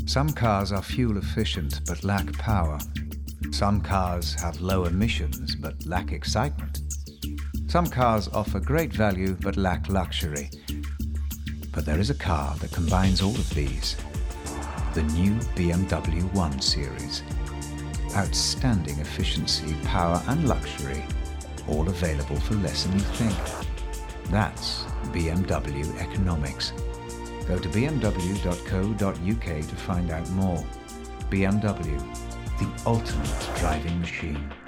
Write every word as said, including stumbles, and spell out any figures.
Some cars are fuel efficient but lack power. Some cars have low emissions but lack excitement. Some cars offer great value but lack luxury. But there is a car that combines all of these. The new B M W one Series. Outstanding efficiency, power and luxury, all available for less than you think. That's B M W economics. Go to b m w dot co dot u k to find out more. B M W, the ultimate driving machine.